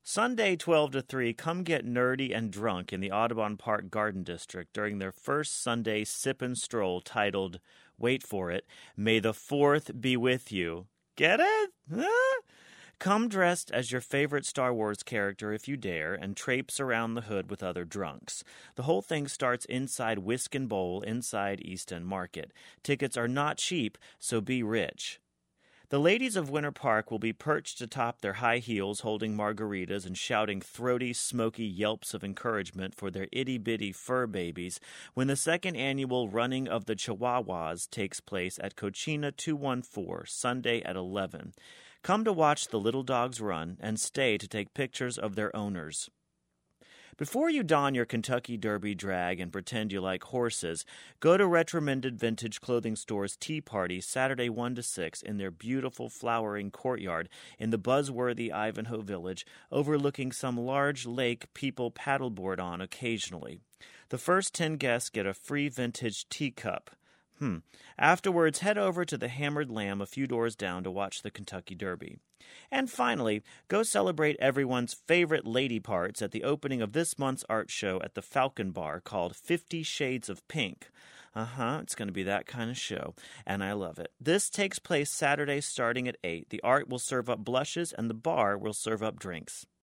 Sunday 12 to 3, come get nerdy and drunk in the Audubon Park Garden District during their first Sunday sip and stroll titled, wait for it, May the 4th be with you. Get it? Huh? Come dressed as your favorite Star Wars character if you dare, and traipse around the hood with other drunks. The whole thing starts inside Whisk and Bowl inside East End Market. Tickets are not cheap, so be rich. The ladies of Winter Park will be perched atop their high heels holding margaritas and shouting throaty, smoky yelps of encouragement for their itty-bitty fur babies when the second annual Running of the Chihuahuas takes place at Cochina 214, Sunday at 11. Come to watch the little dogs run and stay to take pictures of their owners. Before you don your Kentucky Derby drag and pretend you like horses, go to Retromended Vintage Clothing Store's Tea Party Saturday 1 to 6 in their beautiful flowering courtyard in the buzzworthy Ivanhoe Village, overlooking some large lake people paddleboard on occasionally. The first 10 guests get a free vintage teacup. Afterwards, head over to the Hammered Lamb a few doors down to watch the Kentucky Derby. And finally, go celebrate everyone's favorite lady parts at the opening of this month's art show at the Falcon Bar called 50 Shades of Pink. It's going to be that kind of show, and I love it. This takes place Saturday starting at 8. The art will serve up blushes, and the bar will serve up drinks.